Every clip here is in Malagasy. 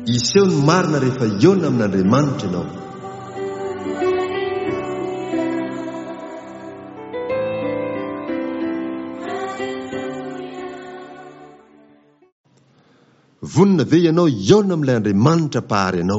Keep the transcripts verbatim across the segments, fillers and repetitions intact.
iseho ny marina rehefa iona amin'Andriamanitra ianao. Vonina ve ianao iona amin'ilay Andriamanitra pahary ianao?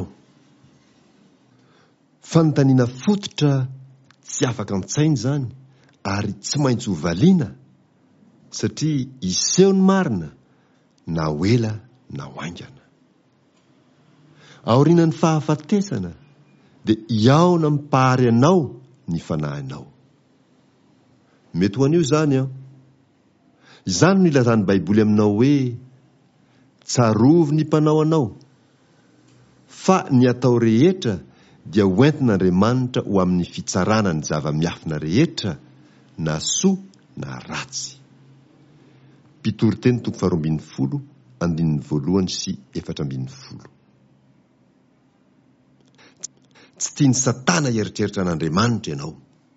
Fanontaniana fototra tsy afaka mitsaina izany ary tsy maintsy ho valiana satria iseho ny marina na ho ela na ho aingana. Aorian'ny fahafatesana dia iaona mipahary anao ny fanahinao. Mety ho an'io izany aho. Izany no ilazan'ny Baiboly aminao hoe tsarovo ny mpanao anao, fa ny atao rehetra dia hoentin'Andriamanitra ho amin'ny fitsarana ny zava-miafina rehetra na soa na ratsy. Mpitoroteny toko faharoa ambin'ny folo andininy voalohany sy efatra ambin'ny folo. Tsy tiany Satana hieritreritra an'Andriamanitra ianao.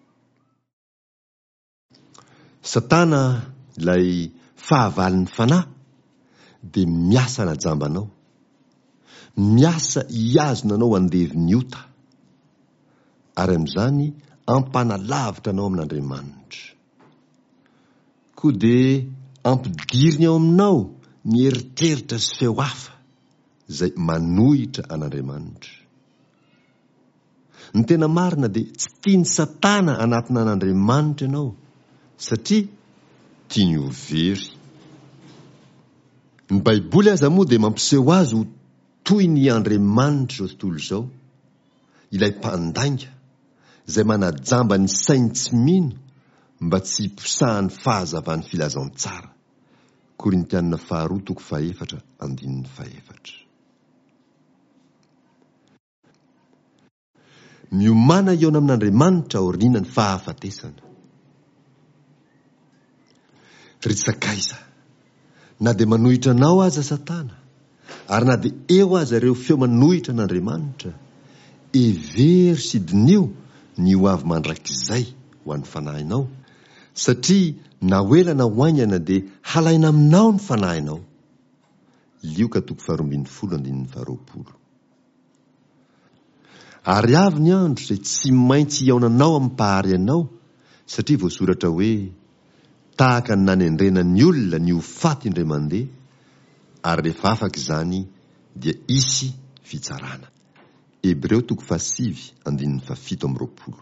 Satana, ilay fahavaliny fanahy, dia miasa najambanao, miasa hiazona anao andevy ota, ary amin'izany ampanalavitra anao amin'Andriamanitra. Koa dia ampidiriny ao aminao ny eritreritra sy feo hafa izay manohitra an'Andriamanitra. Ny tena marina dia tsy tiany Satana anatina an'Andriamanitra ianao satria tiany ho very. Ny Baiboly aza moa dia mampiseho azy ho toy ny Andriamanitra izao tontolo izao, ilay mpandainga izay manajamba ny sainy tsy mino mba tsy hiposahan'ny fahazavan'ny filazantsara. Korintianina faharoa toko fahaefatra andininy fahaefatra. Miomana iona amin'Andriamanitra aoriana ny fahafatesana. Ry sakaiza, na dia manohitra anao aza Satana, ary na dia eo aza ireo feo manohitra an'Andriamanitra, hevery sy dinio ny ho avy mandrakizay ho an'ny fanahinao, satria na ho ela na ho aingana dia halaina aminao ny fanahinao. Lioka toko faharoa ambin'ny folo andininy faharoapolo. Ary avy ny andro izay tsy maintsy iaonanao amin'ny pahary anao, satria voasoratra hoe tahaka ny nanendrenan'ny olona ny ho faty indray mandeha, ary rehefa afaka izany dia hisy fitsarana. Hebreo toko fahasivy andininy fafito amby roapolo.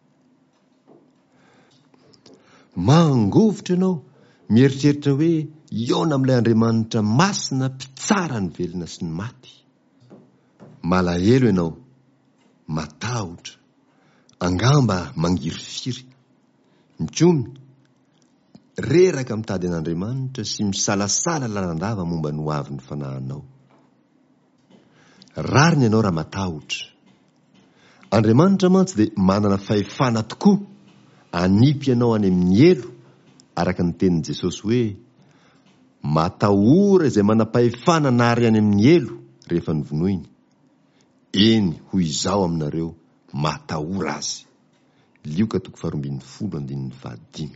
Mangovitra ianao mieritreritra hoe iaona amin'ilay Andriamanitra masina mpitsara ny velona sy ny maty. Malahelo ianao, matahotra, angamba mangirifiry, mitsomy, reraka mitady an'Andriamanitra sy misalasala lalandava momba ny ho avy ny fanahinao. Rariny ianao raha matahotra. Andriamanitra mantsy dia manana fahefana tokoa hanipy ianao any amin'ny elo, araka ny tenin'i Jesosy hoe matahora izay manam-pahefana nary any amin'ny elo rehefa novonoiny. Eny, hoy izao aminareo, matahora azy. Lioka toko faharoa ambin'ny folo andininy fahadimy.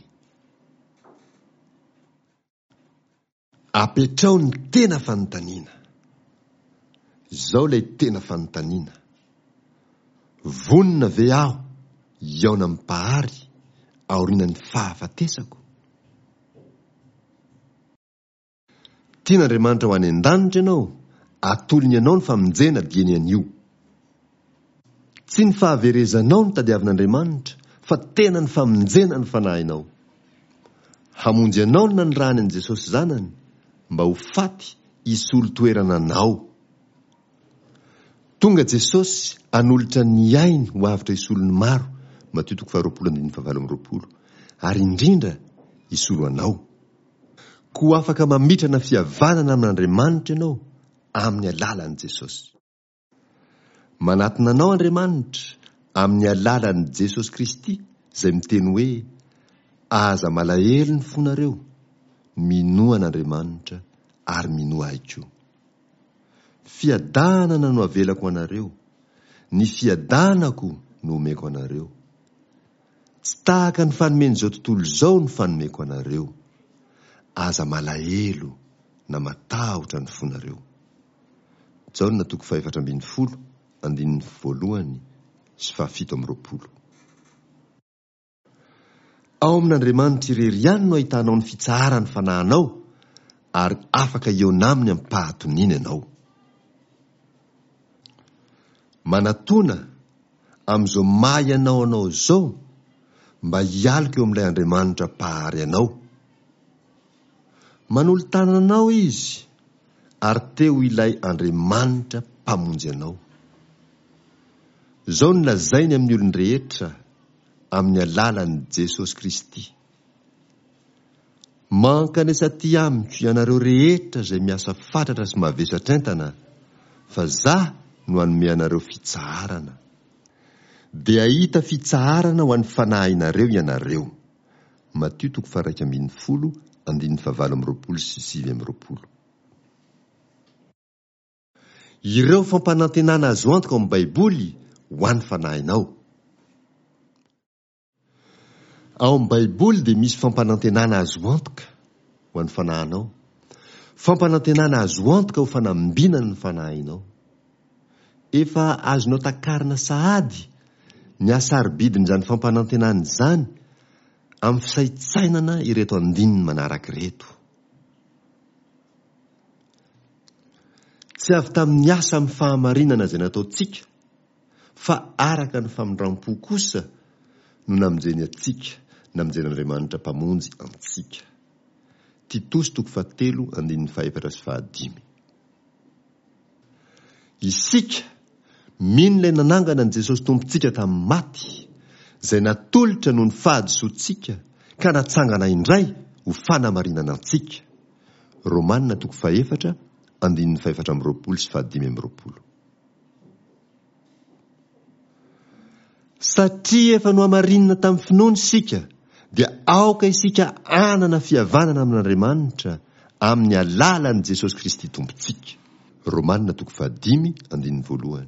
Apetrao ny tena fanontaniana. Izao ilay tena fanontaniana. Vonina ve aho iaona amin'ny pahary aorian'ny fahafatesako? Tian'Andriamanitra ho any an-danitra ianao, atolony ianao ny famonjena dieny an'io. Tsy ny fahaverezanao ny tadiavin'Andriamanitra, fa tena ny famonjena ny fanahinao. Hamonjy ianao ny nanirahany an'i Jesosy zanany mba ho faty hisolo toerana anao. Tonga Jesosy hanolotra ny ainy ho avitra hisolo ny maro, Mateo toko faharoapolo andininy fahavalo amby roapolo, ary indrindra hisolo anao. Koa afaka mamitrana fihavanana amin'Andriamanitra ianao amin'ny alalan'i Jesosy. Manatona anao Andriamanitra amin'ny alalan'i Jesosy Kristy, izay miteny hoe aza malahelo ny fonareo, minoa an'Andriamanitra ary minoa ahy koa. Fiadanana no avelako anareo, ny fiadanako no omeko anareo. Tsy tahaka ny fanomen'izao tontolo izao ny fanomeko anareo. Aza malahelo na matahotra ny fonareo. Jaona toko faefatra ambin'ny folo andin'ny voalohany sy fahafito amin'ny roapolo. Ao amin'Andriamanitra irery ihany no ahitanao ny fitsarany fanahinao ary afaka eona aminy amin'ny pahatoniana ianao. Manatona amin'izao maha ianao anao izao mba hialika eo amin'ilay Andriamanitra pahary anao. Manolo tananao izy ary teo ilay Andriamanitra mpamonjy anao. Izao no lazainy amin'ny olon-drehetra amin'ny alalan'i Jesosy Kristy. Mankanesa ty amiko ianareo rehetra izay miasa fatratra sy mavesatra entana, fa zah no hanome anareo fitsaharana. Dia ahita fitsaharana ho an'ny fanahinareo ianareo. Matio toko faha iraika ambin'ny folo andin'ny fahavalo amin'ny roapolo sy sivy amin'ny roapolo. Ireo fampanantenana azo antoka amin'ny Baiboly ho an'ny fanahinao. Ao amin'ny Baiboly dia misy fampanantenana azo antoka ho an'ny fanahinao. Fampanantenana azo antoka ho fanambinana ny fanahinao. Efa azonao takarina sahady ny asaribidin'izany fampanantenana izany amin'ny fisaitsainana ireto andininy manaraka ireto. Tsy avy tamin'ny asa amin'ny fahamarinana izay nataontsika, fa araka ny famindram-po kosa no namonjeny atsika, namonjen'Andriamanitra mpamonjy antsika. Titosy toko fahatelo andin'ny fahaefatra sy fahadimy. Isika mino ilay nanangana an' Jesosy tompontsika tamin'ny maty, izay natolotra noho ny fahadisoantsika ka natsangana indray ho fanamarinana antsika. Romanina toko fahaefatra andin'ny fahaefatra amin'ny roapolo sy fahadimy amin'ny roapolo. Satria efa no hamarinina tamin'ny finoana isika, dia aoka isika anana fihavanana amin'Andriamanitra amin'ny alalan'i Jesosy Kristy tompontsika. Romanina toko fahadimy andin'ny voalohany.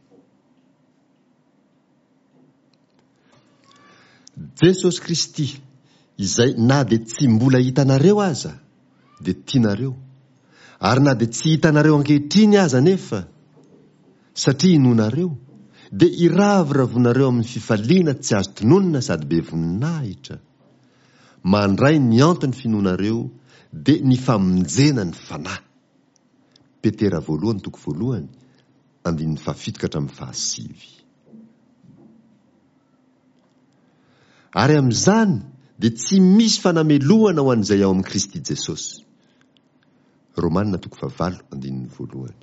Jesosy Kristy izay na dia tsy mbola hitanareo aza dia tianareo, ary na dia tsy hitanareo ankehitriny aza nefa satria inonareo dia iraviravonareo amin'ny fifaliana tsy azo tononona sady be voninahitra. Mandray ny antony finoanareo dia ny famonjena ny fanahy. Petera voalohany toko voalohany andin'ny fahafito ka hatramin'ny fahasivy. Ary amin'izany dia tsy misy fanamelohana ho an'izay ao amin'ny Kristy Jesosy. Romanina toko fahavalo andin'ny voalohany.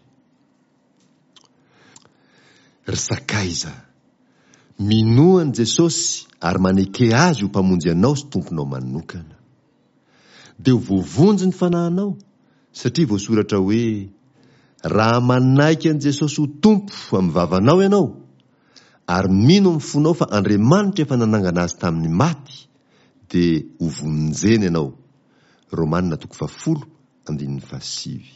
Ry sakaiza, minoan Jesosy ary maneke azy ho mpamonjy anao sy tomponao manokana. Dia ho voavonjy ny fanahinao, satria voasoratra hoe raha manaiky an' Jesosy ho tompo amin'ny vavanao ianao, ary mino amin'ny fonao fa Andriamanitra efa nanangana azy tamin'ny maty, dia ho vonjeny ianao. Romanina toko fahafolo andin'ny fahasivy.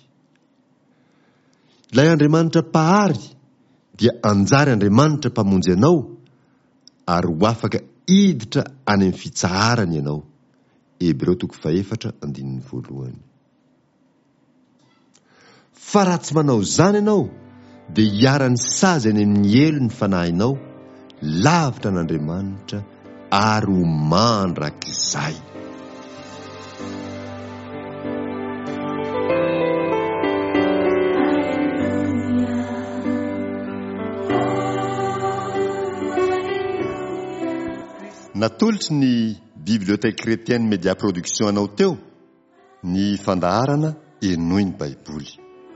Ilay Andriamanitra pahary dia anjary Andriamanitra mpamonjy ianao ary ho afaka hiditra any amin'ny fitsaharany ianao. Hebreo toko fahaefatra andin'ny voalohany. Fa raha tsy manao izany ianao dia hiara-ny sazy any amin'ny elo ny fanahinao, lavitra n'Andriamanitra ary ho mandrakizay. Natolotry ny Bibliothèque Chrétienne Média Production anao teo ny fandaharana enoiny Baiboly.